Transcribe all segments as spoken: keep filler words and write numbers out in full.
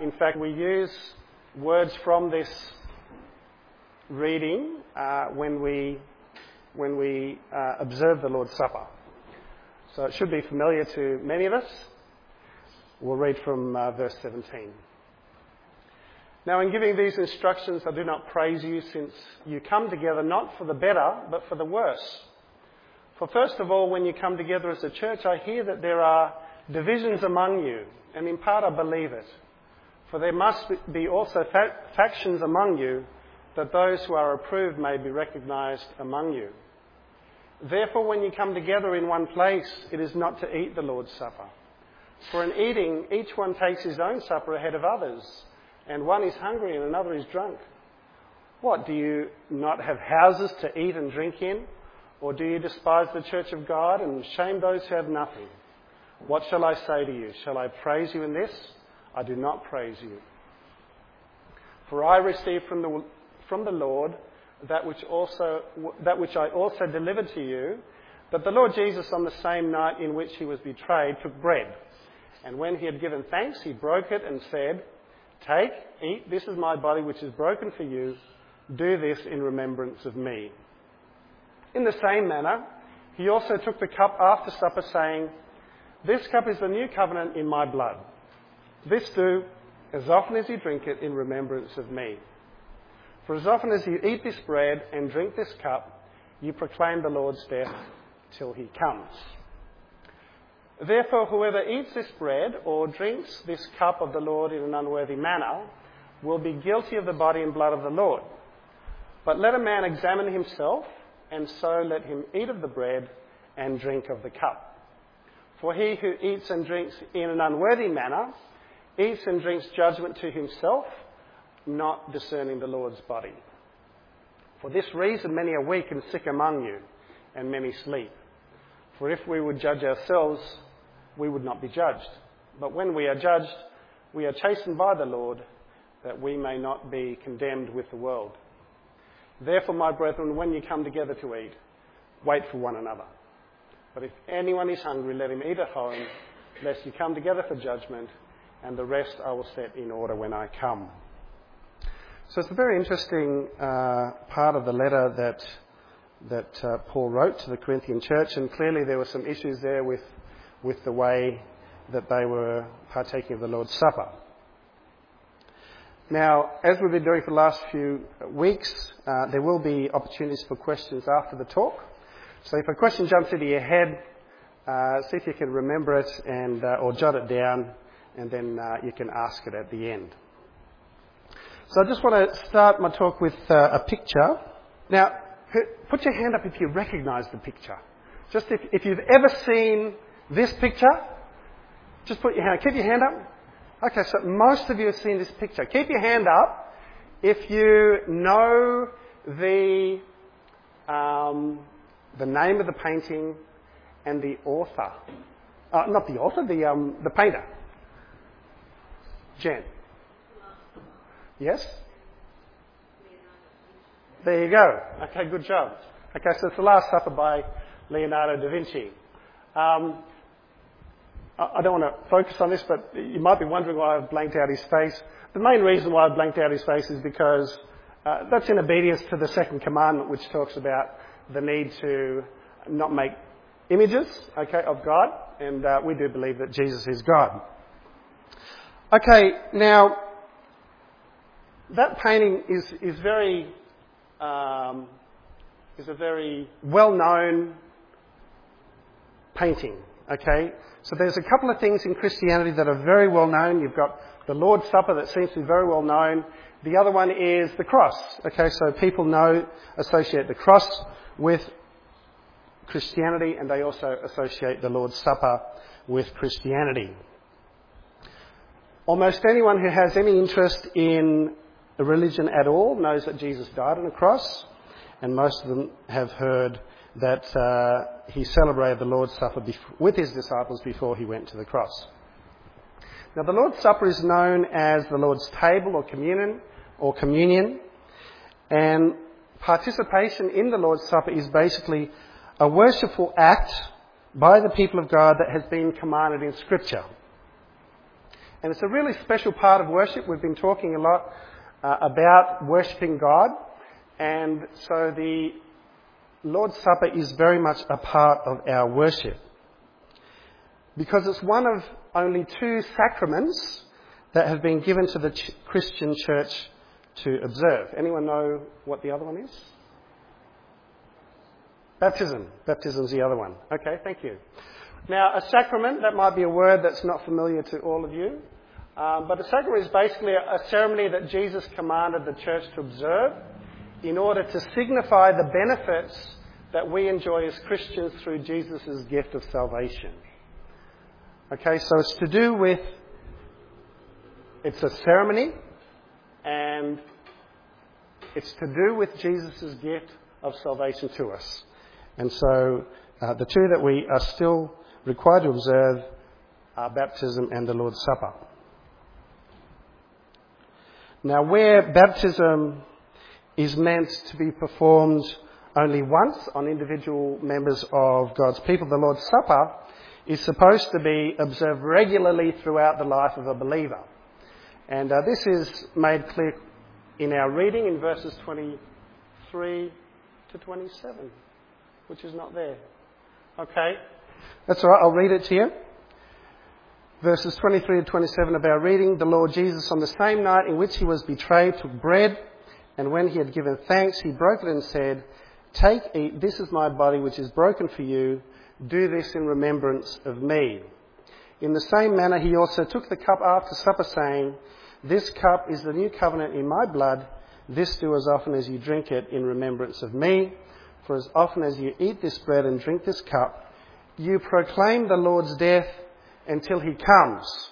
in fact, we use words from this reading uh, when we when we uh, observe the Lord's Supper. So it should be familiar to many of us. We'll read from uh, verse seventeen. Now, in giving these instructions, I do not praise you, since you come together not for the better, but for the worse. For first of all, when you come together as a church, I hear that there are divisions among you, and in part I believe it. For there must be also fa- factions among you, that those who are approved may be recognised among you. Therefore, when you come together in one place, it is not to eat the Lord's Supper. For in eating, each one takes his own supper ahead of others, and one is hungry and another is drunk. What, do you not have houses to eat and drink in? Or do you despise the church of God and shame those who have nothing? What shall I say to you? Shall I praise you in this? I do not praise you. For I received from the, from the Lord that which, also, that which I also delivered to you, that the Lord Jesus, on the same night in which he was betrayed, took bread. And when he had given thanks, he broke it and said, "Take, eat, this is my body which is broken for you. Do this in remembrance of me." In the same manner, he also took the cup after supper, saying, "This cup is the new covenant in my blood. This do as often as you drink it in remembrance of me. For as often as you eat this bread and drink this cup, you proclaim the Lord's death till he comes. Therefore, whoever eats this bread or drinks this cup of the Lord in an unworthy manner will be guilty of the body and blood of the Lord. But let a man examine himself, and so let him eat of the bread and drink of the cup. For he who eats and drinks in an unworthy manner eats and drinks judgment to himself, not discerning the Lord's body. For this reason many are weak and sick among you, and many sleep. For if we would judge ourselves, we would not be judged. But when we are judged, we are chastened by the Lord, that we may not be condemned with the world. Therefore, my brethren, when you come together to eat, wait for one another. But if anyone is hungry, let him eat at home, lest you come together for judgment, and the rest I will set in order when I come." So it's a very interesting uh, part of the letter that that uh, Paul wrote to the Corinthian church, and clearly there were some issues there with with the way that they were partaking of the Lord's Supper. Now, as we've been doing for the last few weeks, uh, there will be opportunities for questions after the talk. So if a question jumps into your head, uh, see if you can remember it and uh, or jot it down, and then uh, you can ask it at the end. So I just want to start my talk with uh, a picture. Now, put your hand up if you recognise the picture. Just if, if you've ever seen this picture, just put your hand up. Keep your hand up. Okay, so most of you have seen this picture. Keep your hand up if you know the um, the name of the painting and the author. Uh, not the author, the um, the painter. Jen. Yes? There you go. Okay, good job. Okay, so it's The Last Supper by Leonardo da Vinci. Um, I don't want to focus on this, but you might be wondering why I've blanked out his face. The main reason why I've blanked out his face is because uh, that's in obedience to the second commandment, which talks about the need to not make images, okay, of God, and uh, we do believe that Jesus is God. Okay, now that painting is is very um, is a very well-known painting. Okay, so there's a couple of things in Christianity that are very well known. You've got the Lord's Supper that seems to be very well known. The other one is the cross. Okay, so people know, associate the cross with Christianity, and they also associate the Lord's Supper with Christianity. Almost anyone who has any interest in a religion at all knows that Jesus died on a cross, and most of them have heard that uh, he celebrated the Lord's Supper bef- with his disciples before he went to the cross. Now, the Lord's Supper is known as the Lord's table or communion, or communion, and participation in the Lord's Supper is basically a worshipful act by the people of God that has been commanded in Scripture. And it's a really special part of worship. We've been talking a lot uh, about worshipping God. And so the Lord's Supper is very much a part of our worship. Because it's one of only two sacraments that have been given to the ch- Christian church to observe. Anyone know what the other one is? Baptism. Baptism is the other one. Okay, thank you. Now, a sacrament, that might be a word that's not familiar to all of you, um, but a sacrament is basically a, a ceremony that Jesus commanded the church to observe in order to signify the benefits that we enjoy as Christians through Jesus' gift of salvation. Okay, so it's to do with, it's a ceremony, and it's to do with Jesus' gift of salvation to us. And so uh, the two that we are still required to observe are baptism and the Lord's Supper. Now, where baptism is meant to be performed only once on individual members of God's people, the Lord's Supper is supposed to be observed regularly throughout the life of a believer. And uh, this is made clear in our reading in verses twenty-three to twenty-seven. Which is not there. Okay, that's all right, I'll read it to you. Verses twenty-three to twenty-seven of our reading. The Lord Jesus, on the same night in which he was betrayed, took bread, and when he had given thanks, he broke it and said, "Take, eat, this is my body which is broken for you. Do this in remembrance of me." In the same manner he also took the cup after supper, saying, "This cup is the new covenant in my blood. This do as often as you drink it in remembrance of me. For as often as you eat this bread and drink this cup, you proclaim the Lord's death until he comes."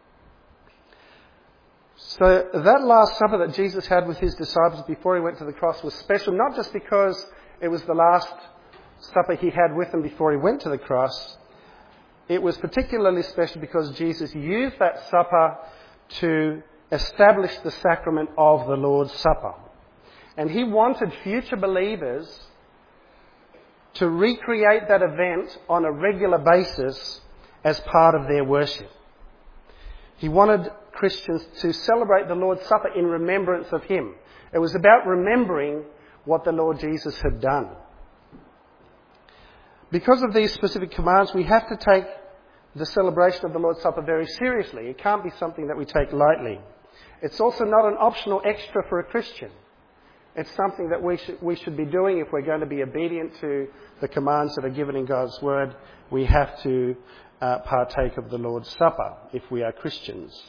So that Last Supper that Jesus had with his disciples before he went to the cross was special, not just because it was the last supper he had with them before he went to the cross. It was particularly special because Jesus used that supper to establish the sacrament of the Lord's Supper. And he wanted future believers to recreate that event on a regular basis as part of their worship. He wanted Christians to celebrate the Lord's Supper in remembrance of him. It was about remembering what the Lord Jesus had done. Because of these specific commands, we have to take the celebration of the Lord's Supper very seriously. It can't be something that we take lightly. It's also not an optional extra for a Christian. It's something that we should, we should be doing if we're going to be obedient to the commands that are given in God's Word. We have to uh, partake of the Lord's Supper if we are Christians.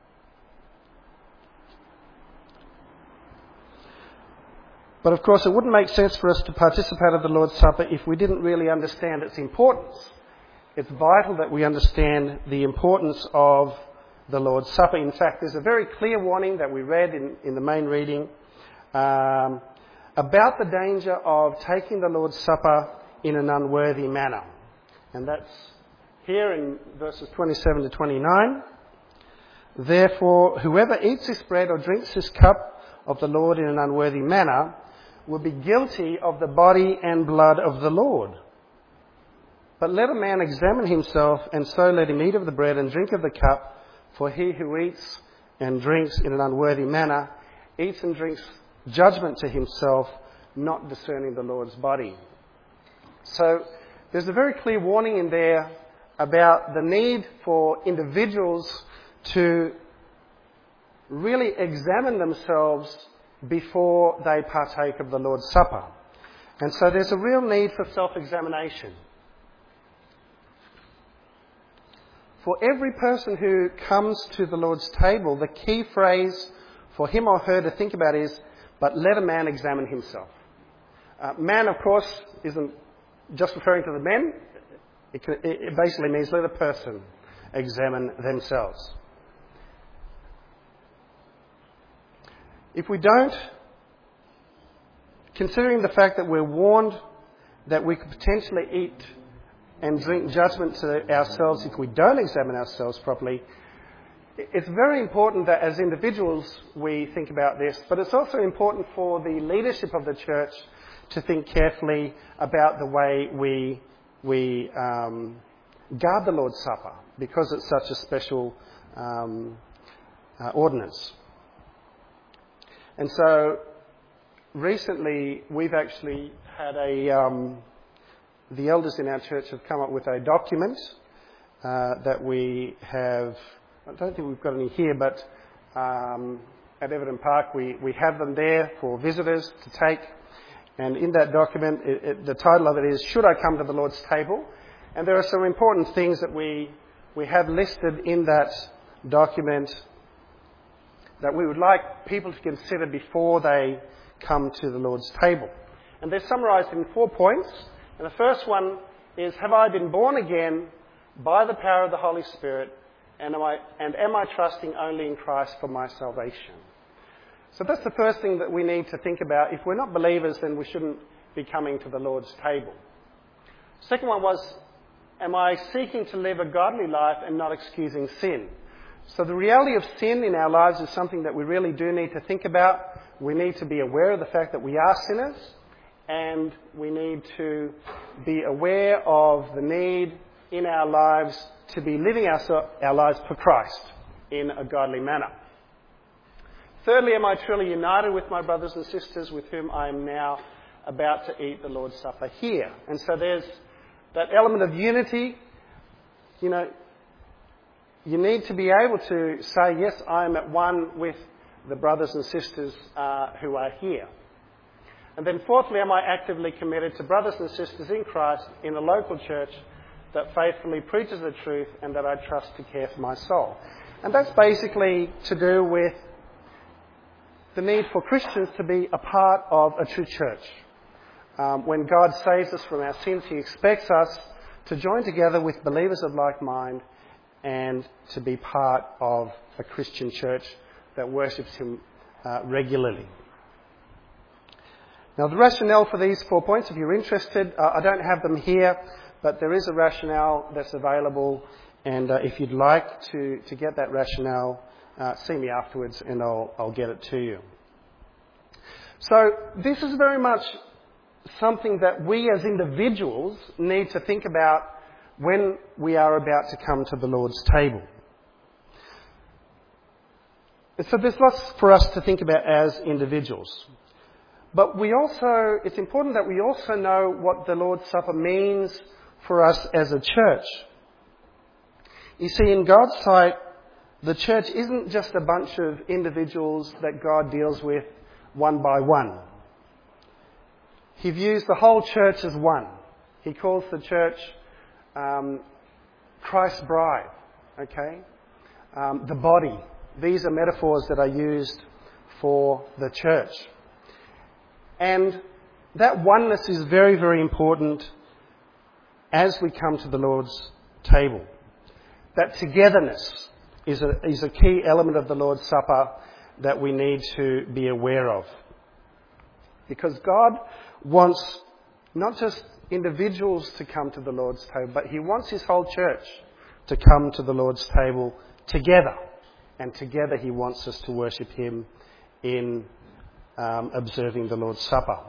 But of course, it wouldn't make sense for us to participate of the Lord's Supper if we didn't really understand its importance. It's vital that we understand the importance of the Lord's Supper. In fact, there's a very clear warning that we read in, in the main reading Um, about the danger of taking the Lord's Supper in an unworthy manner. And that's here in verses twenty-seven to twenty-nine. "Therefore, whoever eats this bread or drinks this cup of the Lord in an unworthy manner will be guilty of the body and blood of the Lord. But let a man examine himself, and so let him eat of the bread and drink of the cup. For he who eats and drinks in an unworthy manner eats and drinks judgment to himself, not discerning the Lord's body." So there's a very clear warning in there about the need for individuals to really examine themselves before they partake of the Lord's Supper. And so there's a real need for self-examination. For every person who comes to the Lord's table, the key phrase for him or her to think about is, "But let a man examine himself." Uh, man, of course, isn't just referring to the men. It, can, it basically means let a person examine themselves. If we don't, considering the fact that we're warned that we could potentially eat and drink judgment to ourselves if we don't examine ourselves properly, it's very important that as individuals we think about this, but it's also important for the leadership of the church to think carefully about the way we we um, guard the Lord's Supper, because it's such a special um, uh, ordinance. And so recently we've actually had a, um, the elders in our church have come up with a document uh, that we have, I don't think we've got any here, but um, at Everton Park we, we have them there for visitors to take. And in that document, it, it, the title of it is, Should I Come to the Lord's Table? And there are some important things that we, we have listed in that document that we would like people to consider before they come to the Lord's table. And they're summarised in four points. And the first one is, have I been born again by the power of the Holy Spirit, and am I, and am I trusting only in Christ for my salvation? So that's the first thing that we need to think about. If we're not believers, then we shouldn't be coming to the Lord's table. Second one was, am I seeking to live a godly life and not excusing sin? So the reality of sin in our lives is something that we really do need to think about. We need to be aware of the fact that we are sinners, and we need to be aware of the need in our lives to be living our, our lives for Christ in a godly manner. Thirdly, am I truly united with my brothers and sisters with whom I am now about to eat the Lord's Supper here? And so there's that element of unity. You know, you need to be able to say, yes, I am at one with the brothers and sisters uh, who are here. And then fourthly, am I actively committed to brothers and sisters in Christ in a local church that faithfully preaches the truth and that I trust to care for my soul? And that's basically to do with the need for Christians to be a part of a true church. Um, when God saves us from our sins, He expects us to join together with believers of like mind and to be part of a Christian church that worships Him uh, regularly. Now, the rationale for these four points, if you're interested, uh, I don't have them here, but there is a rationale that's available, and uh, if you'd like to, to get that rationale, uh, see me afterwards and I'll, I'll get it to you. So this is very much something that we as individuals need to think about when we are about to come to the Lord's table. So there's lots for us to think about as individuals. But we also, it's important that we also know what the Lord's Supper means for us as a church. You see, in God's sight, the church isn't just a bunch of individuals that God deals with one by one. He views the whole church as one. He calls the church um, Christ's bride, okay? Um, the body. These are metaphors that are used for the church. And that oneness is very, very important as we come to the Lord's table. That togetherness is a, is a key element of the Lord's Supper that we need to be aware of. Because God wants not just individuals to come to the Lord's table, but He wants His whole church to come to the Lord's table together. And together He wants us to worship Him in um, observing the Lord's Supper.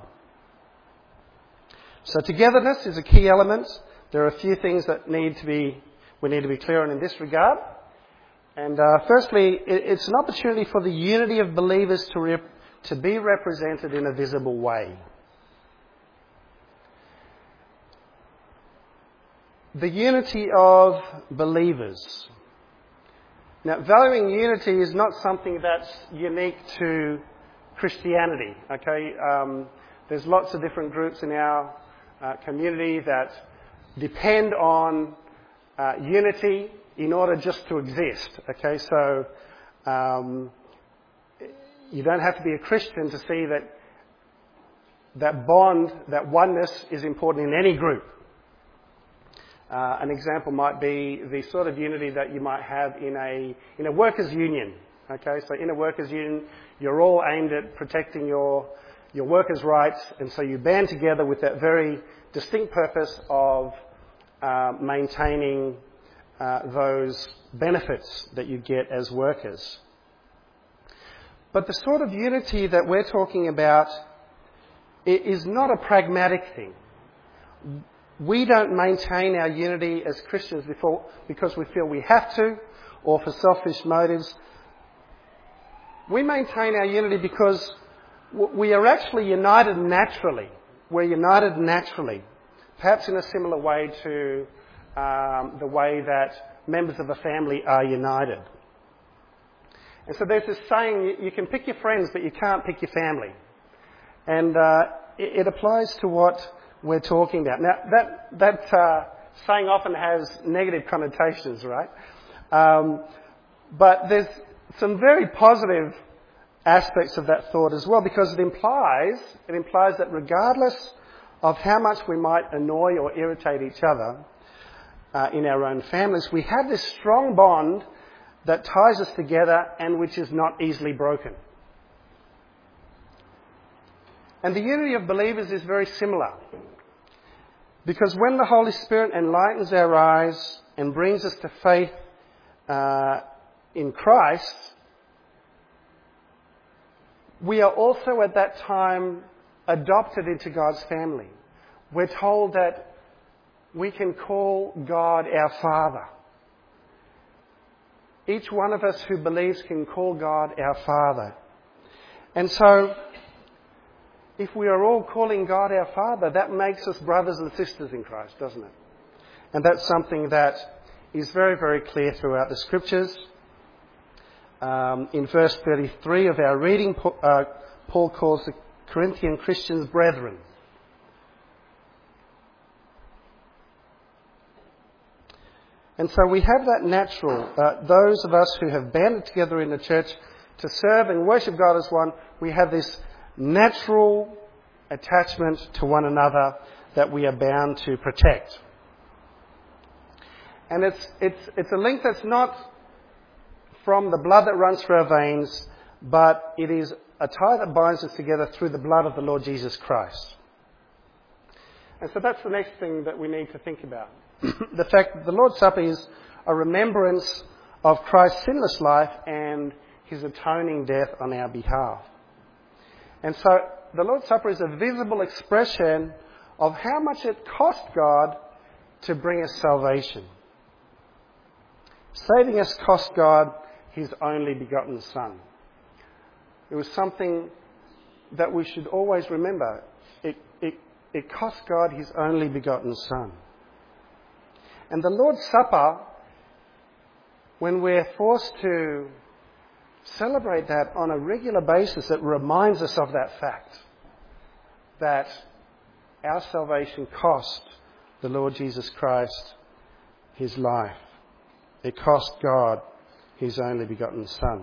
So togetherness is a key element. There are a few things that need to be we need to be clear on in this regard. And uh, firstly, it's an opportunity for the unity of believers to, rep- to be represented in a visible way. The unity of believers. Now, valuing unity is not something that's unique to Christianity, okay? Um, there's lots of different groups in our uh, community that depend on uh, unity in order just to exist, okay? So um, you don't have to be a Christian to see that that bond, that oneness is important in any group. Uh, an example might be the sort of unity that you might have in a in a workers' union. Okay, so in a workers' union, you're all aimed at protecting your your workers' rights, and so you band together with that very distinct purpose of uh, maintaining uh, those benefits that you get as workers. But the sort of unity that we're talking about is not a pragmatic thing. We don't maintain our unity as Christians before because we feel we have to, or for selfish motives. We maintain our unity because we are actually united naturally. We're united naturally, perhaps in a similar way to um, the way that members of a family are united. And so there's this saying, you can pick your friends, but you can't pick your family. And uh, it, it applies to what we're talking about. Now, that, that uh, saying often has negative connotations, right? Um, but there's some very positive aspects of that thought as well, because it implies, it implies that regardless of how much we might annoy or irritate each other uh, in our own families, we have this strong bond that ties us together and which is not easily broken. And the unity of believers is very similar. Because when the Holy Spirit enlightens our eyes and brings us to faith uh, in Christ, we are also at that time adopted into God's family. We're told that we can call God our Father. Each one of us who believes can call God our Father. And so, if we are all calling God our Father, that makes us brothers and sisters in Christ, doesn't it? And that's something that is very, very clear throughout the Scriptures. Um, in verse thirty-three of our reading, uh, Paul calls the Corinthian Christians brethren. And so we have that natural, uh, those of us who have banded together in the church to serve and worship God as one, we have this natural attachment to one another that we are bound to protect. And it's, it's, it's a link that's not from the blood that runs through our veins, but it is a tie that binds us together through the blood of the Lord Jesus Christ. And so that's the next thing that we need to think about. The fact that the Lord's Supper is a remembrance of Christ's sinless life and his atoning death on our behalf. And so the Lord's Supper is a visible expression of how much it cost God to bring us salvation. Saving us cost God his only begotten Son. It was something that we should always remember. It, it, it cost God his only begotten Son. And the Lord's Supper, when we're forced to celebrate that on a regular basis, it reminds us of that fact, that our salvation cost the Lord Jesus Christ his life. It cost God his only begotten Son.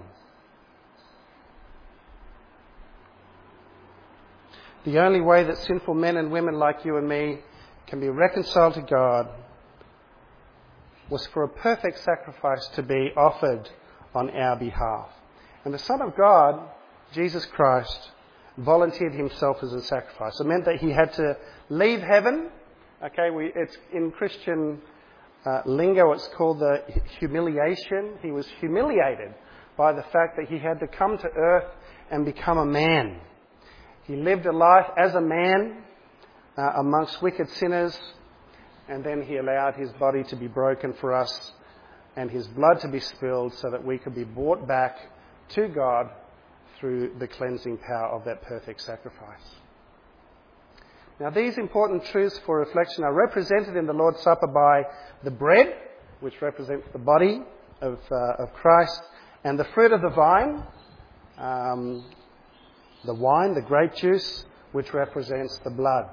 The only way that sinful men and women like you and me can be reconciled to God was for a perfect sacrifice to be offered on our behalf. And the Son of God, Jesus Christ, volunteered himself as a sacrifice. It meant that he had to leave heaven. Okay, we, it's in Christian uh, lingo, it's called the humiliation. He was humiliated by the fact that he had to come to earth and become a man. He lived a life as a man uh, amongst wicked sinners, and then he allowed his body to be broken for us and his blood to be spilled so that we could be brought back to God through the cleansing power of that perfect sacrifice. Now, these important truths for reflection are represented in the Lord's Supper by the bread, which represents the body of, uh, of Christ, and the fruit of the vine, um, the wine, the grape juice, which represents the blood.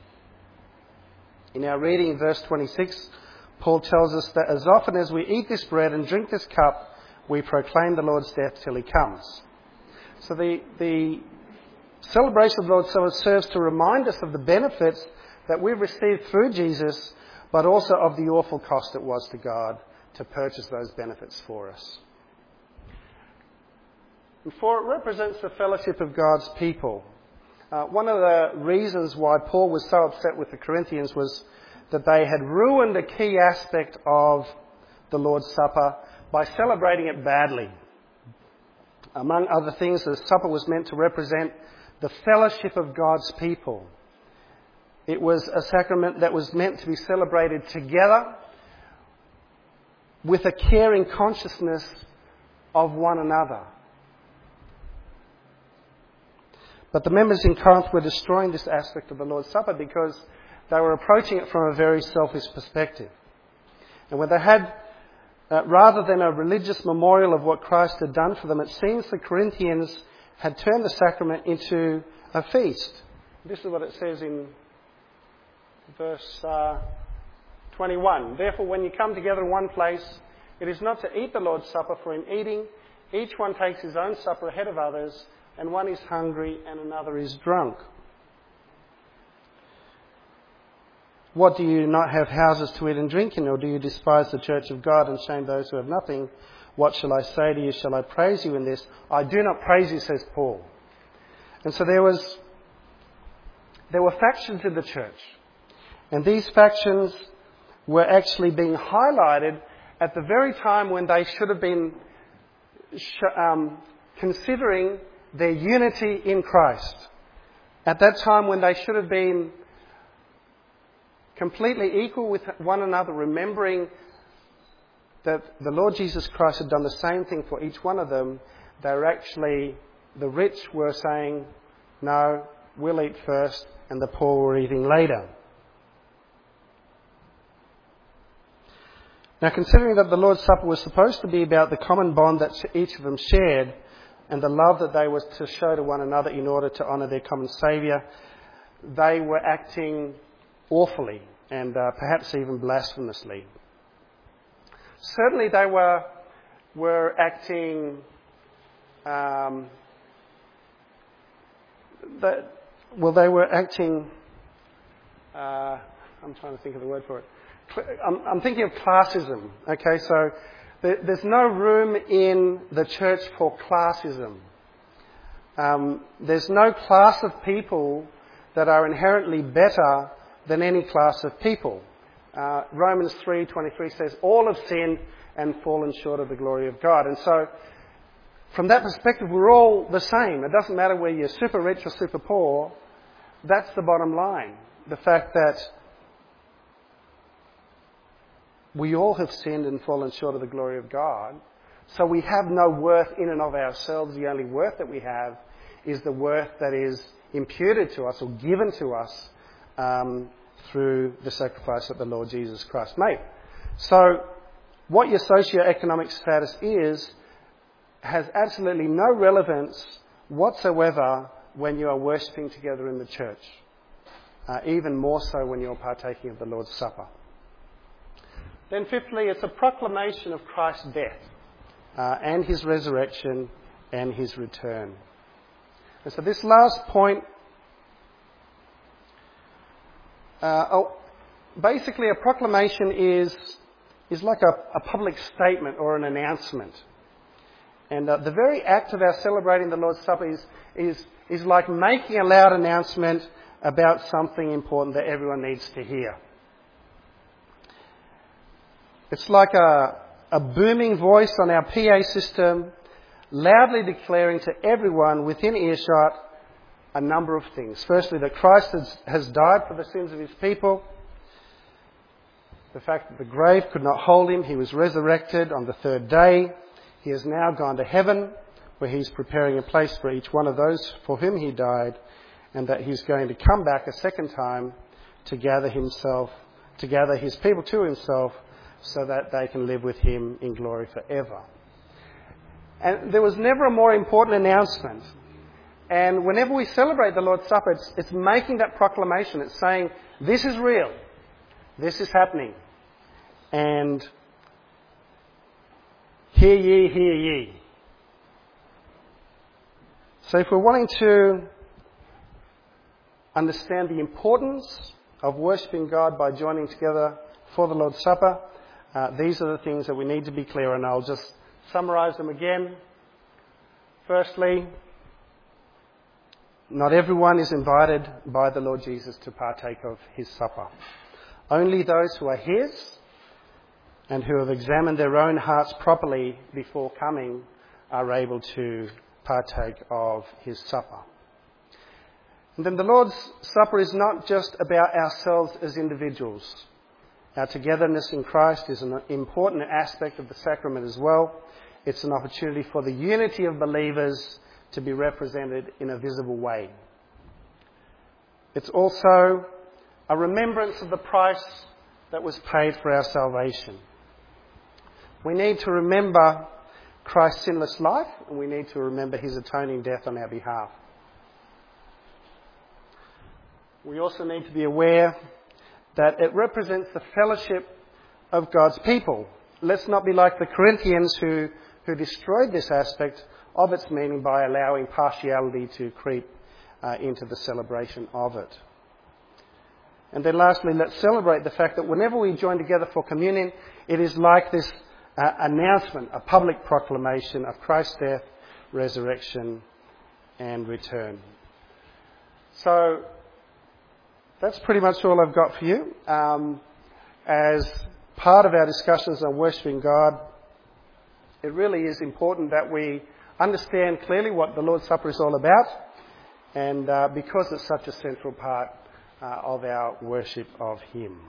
In our reading in verse twenty-six, Paul tells us that as often as we eat this bread and drink this cup, we proclaim the Lord's death till he comes. So the, the celebration of the Lord's Supper serves to remind us of the benefits that we've received through Jesus, but also of the awful cost it was to God to purchase those benefits for us. And for it represents the fellowship of God's people. Uh, one of the reasons why Paul was so upset with the Corinthians was that they had ruined a key aspect of the Lord's Supper by celebrating it badly. Among other things, the supper was meant to represent the fellowship of God's people. It was a sacrament that was meant to be celebrated together with a caring consciousness of one another. But the members in Corinth were destroying this aspect of the Lord's Supper because they were approaching it from a very selfish perspective. And when they had, uh, rather than a religious memorial of what Christ had done for them, it seems the Corinthians had turned the sacrament into a feast. This is what it says in verse uh, twenty-one. Therefore, when you come together in one place, it is not to eat the Lord's Supper, for in eating, each one takes his own supper ahead of others, and one is hungry and another is drunk. What, do you not have houses to eat and drink in, or do you despise the church of God and shame those who have nothing? What shall I say to you? Shall I praise you in this? I do not praise you, says Paul. And so there was, there were factions in the church. And these factions were actually being highlighted at the very time when they should have been um, considering their unity in Christ. At that time when they should have been completely equal with one another, remembering that the Lord Jesus Christ had done the same thing for each one of them, they were actually, the rich were saying, no, we'll eat first, and the poor were eating later. Now, considering that the Lord's Supper was supposed to be about the common bond that each of them shared and the love that they were to show to one another in order to honour their common Saviour, they were acting awfully and uh, perhaps even blasphemously. Certainly they were were acting um, that, well they were acting uh, I'm trying to think of the word for it. I'm, I'm thinking of classism. Okay, so there, there's no room in the church for classism. Um, there's no class of people that are inherently better than any class of people. Uh, Romans three twenty-three says, all have sinned and fallen short of the glory of God. And so, from that perspective, we're all the same. It doesn't matter whether you're super rich or super poor. That's the bottom line. The fact that we all have sinned and fallen short of the glory of God. So we have no worth in and of ourselves. The only worth that we have is the worth that is imputed to us or given to us um, through the sacrifice that the Lord Jesus Christ made. So what your socioeconomic status is has absolutely no relevance whatsoever when you are worshipping together in the church. Uh, even more so when you're partaking of the Lord's Supper. Then fifthly, it's a proclamation of Christ's death uh, and his resurrection and his return. And so this last point, uh, oh, basically a proclamation is, is like a, a public statement or an announcement. And uh, the very act of our celebrating the Lord's Supper is, is, is like making a loud announcement about something important that everyone needs to hear. It's like a, a booming voice on our P A system, loudly declaring to everyone within earshot a number of things. Firstly, that Christ has, has died for the sins of his people. The fact that the grave could not hold him. He was resurrected on the third day. He has now gone to heaven, where he's preparing a place for each one of those for whom he died, and that he's going to come back a second time to gather himself, to gather his people to himself, so that they can live with him in glory forever. And there was never a more important announcement. And whenever we celebrate the Lord's Supper, it's, it's making that proclamation. It's saying, this is real. This is happening. And hear ye, hear ye. So if we're wanting to understand the importance of worshipping God by joining together for the Lord's Supper, Uh, these are the things that we need to be clear on. I'll just summarise them again. Firstly, not everyone is invited by the Lord Jesus to partake of his supper. Only those who are his and who have examined their own hearts properly before coming are able to partake of his supper. And then the Lord's Supper is not just about ourselves as individuals. Our togetherness in Christ is an important aspect of the sacrament as well. It's an opportunity for the unity of believers to be represented in a visible way. It's also a remembrance of the price that was paid for our salvation. We need to remember Christ's sinless life, and we need to remember his atoning death on our behalf. We also need to be aware that it represents the fellowship of God's people. Let's not be like the Corinthians who, who destroyed this aspect of its meaning by allowing partiality to creep uh, into the celebration of it. And then lastly, let's celebrate the fact that whenever we join together for communion, it is like this uh, announcement, a public proclamation of Christ's death, resurrection and return. So that's pretty much all I've got for you. Um, as part of our discussions on worshipping God, it really is important that we understand clearly what the Lord's Supper is all about, and uh, because it's such a central part uh, of our worship of him.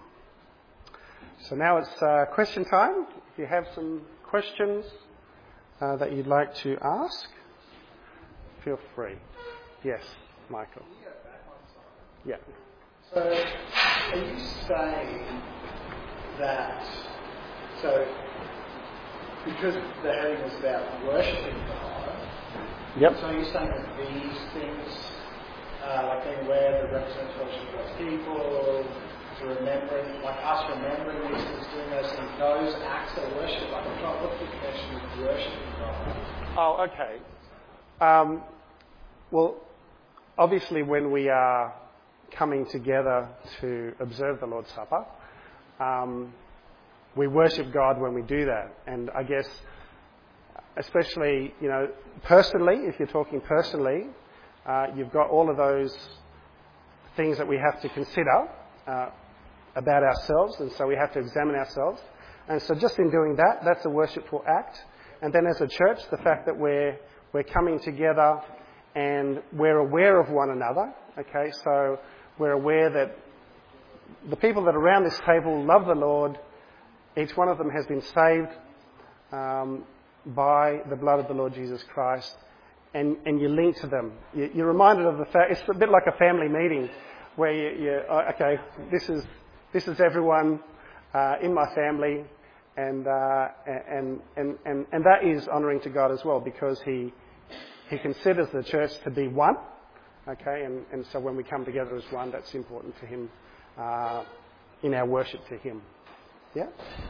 So now it's uh, question time. If you have some questions uh, that you'd like to ask, feel free. Yes, Michael. Yeah. So, are you saying that, so, because the hearing was about worshipping God, yep. so you're saying that these things, uh, like being aware that represents worship of God's people, to remembering, like us remembering these things, doing those things, those acts of worship, like I'm trying to look at the connection with worshipping God. Oh, okay. Um, well, obviously when we are coming together to observe the Lord's Supper, um, we worship God when we do that. And I guess, especially, you know, personally, if you're talking personally, uh, you've got all of those things that we have to consider uh, about ourselves, and so we have to examine ourselves. And so just in doing that, that's a worshipful act. And then as a church, the fact that we're we're coming together and we're aware of one another, okay, so we're aware that the people that are around this table love the Lord. Each one of them has been saved um, by the blood of the Lord Jesus Christ, and, and you link to them. You, you're reminded of the fact, it's a bit like a family meeting where you, you uh, okay, this is this is everyone uh, in my family, and, uh, and and and and that is honouring to God as well, because He He considers the church to be one. Okay, and, and so when we come together as one, that's important to him uh, in our worship to him. Yeah?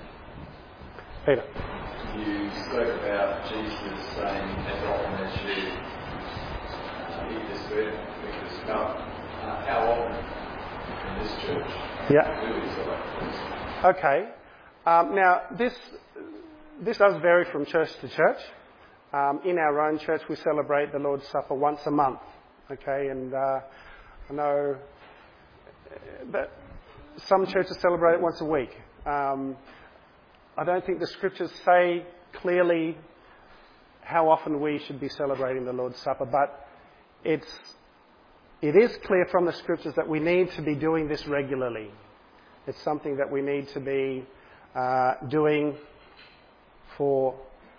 Peter. You spoke about Jesus saying, as often as you uh, eat this bread, drink this cup, uh, how often in this church yeah. do we celebrate? Okay. Um, now, this this does vary from church to church. Um, in our own church, we celebrate the Lord's Supper once a month. Okay, and uh, I know that some churches celebrate it once a week. Um, I don't think the scriptures say clearly how often we should be celebrating the Lord's Supper, but it's it is clear from the scriptures that we need to be doing this regularly. It's something that we need to be uh, doing for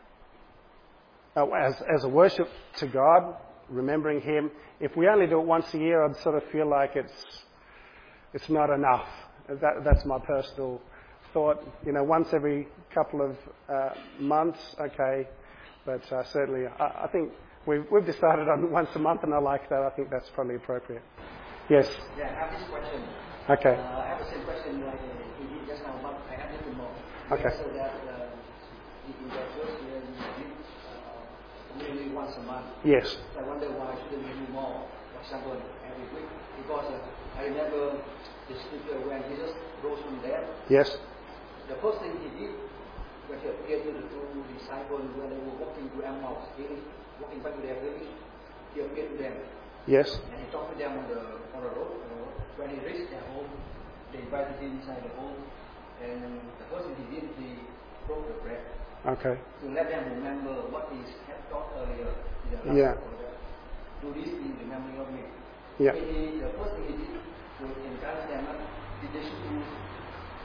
uh, as as a worship to God, remembering Him. If we only do it once a year, I'd sort of feel like it's it's not enough. That, that's my personal thought. You know, once every couple of uh, months, okay. But uh, certainly, I, I think we've, we've decided on once a month, and I like that. I think that's probably appropriate. Yes? Yeah, I have this question. Okay. Uh, I have the same question like uh, he did just now, but I have a little more. Okay. So that uh, in the first year, you did uh, nearly once a month. Yes. So I wonder why shouldn't we do more? For example, every week. Because uh, I remember the scripture when Jesus rose from death. Yes. The first thing he did when he appeared to the two disciples when they were walking to Emmaus, really, walking back to their village, he appeared to them. Yes. And he talked to them on the on the road. Uh, when he reached their home, they invited him inside the home, and the first thing he did, he broke the bread. Okay. To let them remember what he had taught earlier in the last Yeah. order. Do this in the memory of me. Yeah. He, the first thing he did was encourage them that they should do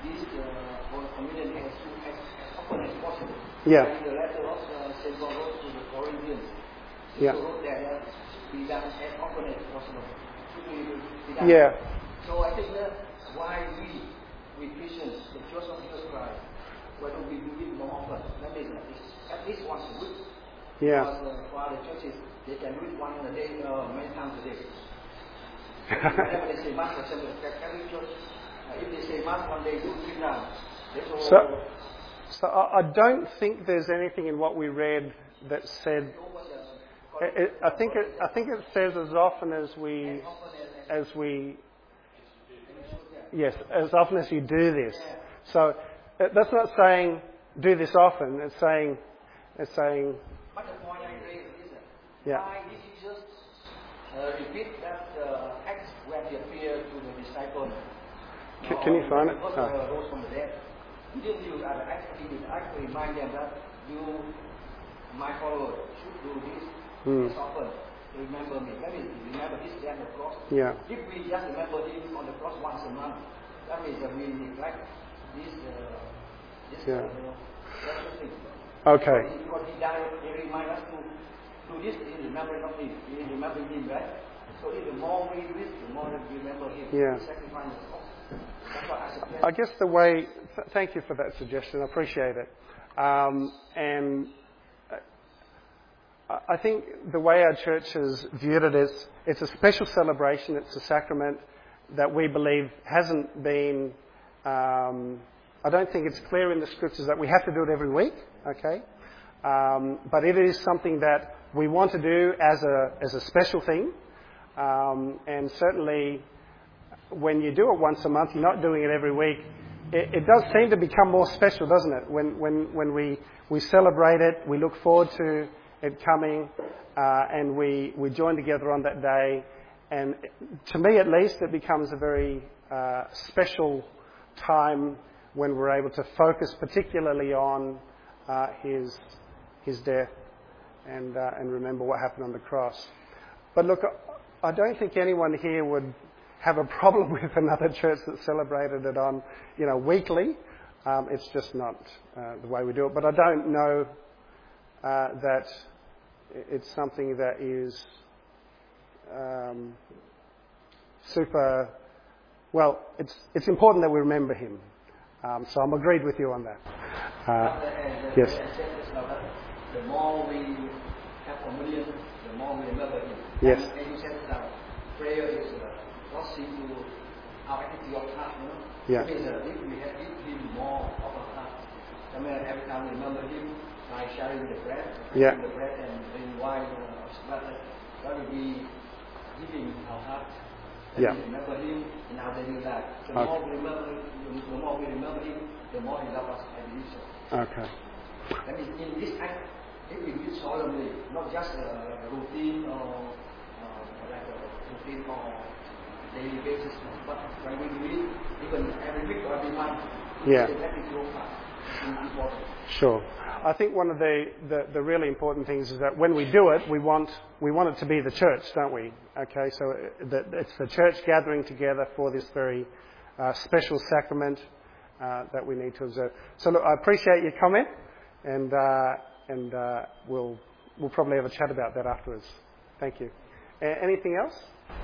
this uh, whole community as, soon as, as often as possible. Yeah. And the letter of uh, Saint Paul wrote to the Corinthians, he Yeah. wrote that that should be done as often as possible. Should be, be done. Yeah. So I think that why we, we Christians, the Church of Jesus Christ, why don't we do it more often? That means at least, at least once a week. Yeah. Because uh, for other churches, they can read one a day, uh, many times a day. Whenever they say Mass, for example, Catholic Church, uh, if they say Mass one day, two, three times. So, So, so I I don't think there's anything in what we read that said. It, it, I think it. I think it says as often as we, as we. Yes, as often as you do this. So it, that's not saying do this often. It's saying, it's saying. But the point I raised is that Yeah. why did Jesus uh, repeat that uh, text when he appeared to the disciples? Can, can you find it? Because Oh. uh, rose from the dead. He didn't use other acts. He did actually remind them that you, my followers, should do this Hmm. as often to remember me. That means remember his death on the cross. Yeah. If we just remember him on the cross once a month, that means that we neglect this, uh, this Yeah. uh, you know, special thing. Okay. Because he, because he died, he reminds us to do this in remembering of him. We remember him, right? So if the more we do this, the more that we remember him. Yeah. The sacrifice is awesome. That's what I suggest. I guess the way. Th- thank you for that suggestion. I appreciate it. Um, and I I think the way our church has viewed it is it's a special celebration. It's a sacrament that we believe hasn't been. Um, I don't think it's clear in the scriptures that we have to do it every week. Okay, um, but it is something that we want to do as a as a special thing, um, and certainly when you do it once a month, you're not doing it every week. It, it does seem to become more special, doesn't it? When when when we we celebrate it, we look forward to it coming, uh, and we we join together on that day. And to me, at least, it becomes a very uh, special time when we're able to focus particularly on uh, his his death and uh, and remember what happened on the cross. But look, I don't think anyone here would have a problem with another church that celebrated it on, you know, weekly. Um, it's just not uh, the way we do it. But I don't know uh, that it's something that is um, super. Well, it's it's important that we remember him. Um, so I'm agreed with you on that. Uh, yes. The more we have communion, the more we remember him. Yes. And, and you said that prayer is uh, what's into our attitude of heart, you know? Yeah. It means uh, if we have give him more of our heart, I mean, every time we remember him by sharing the bread, Yeah. the bread and drinking wine or something, that will be giving our heart. And Yeah. we remember him in our daily life. The Okay. more we remember him, the more we remember him, the more he loves us, I believe so. Okay. That means in this act, if we do it solemnly, not just a routine or uh, like a routine or daily basis, but when we do it, even every week or every month, Yeah. let it grow up. It's important. Sure. I think one of the, the, the really important things is that when we do it, we want we want it to be the church, don't we? Okay, so that it's the church gathering together for this very uh, special sacrament uh, that we need to observe. So look, I appreciate your comment, and uh, and uh, we'll we'll probably have a chat about that afterwards. Thank you. A- anything else?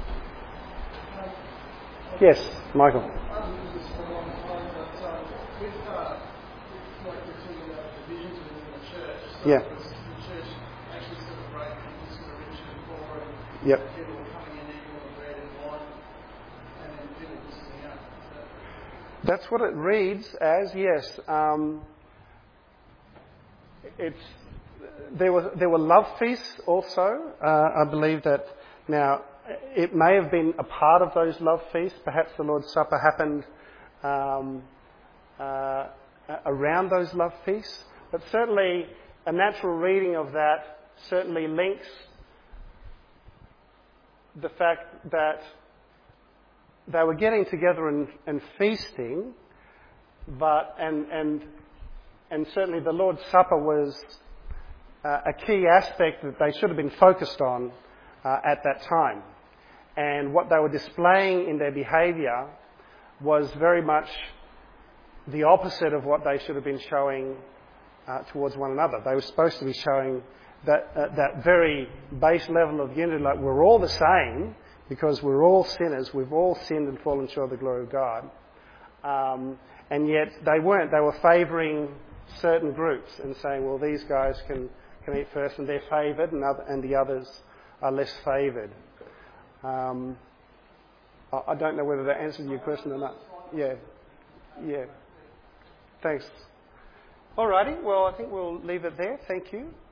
Yes, Michael. I've used this for a long time, but um, with uh, like we're talking about divisions within the church, so Yeah. does the church actually celebrate this sort of rich and poor and Yep. people coming in eating all the bread and wine, and then people listening out? So, That's what it reads as. Yes. Um, it's there was there were love feasts also. Uh, I believe that now it may have been a part of those love feasts. Perhaps the Lord's Supper happened um, uh, around those love feasts, but certainly a natural reading of that certainly links the fact that they were getting together and, and feasting, but and and and certainly the Lord's Supper was uh, a key aspect that they should have been focused on uh, at that time. And what they were displaying in their behaviour was very much the opposite of what they should have been showing uh, towards one another. They were supposed to be showing that uh, that very base level of unity, like we're all the same because we're all sinners, we've all sinned and fallen short of the glory of God. Um, and yet they weren't. They were favouring certain groups and saying, well, these guys can, can eat first and they're favoured, and, other, and the others are less favoured. Um, I, I don't know whether that answered your question or not. Yeah. Yeah. Thanks. Alrighty. Well, I think we'll leave it there. Thank you.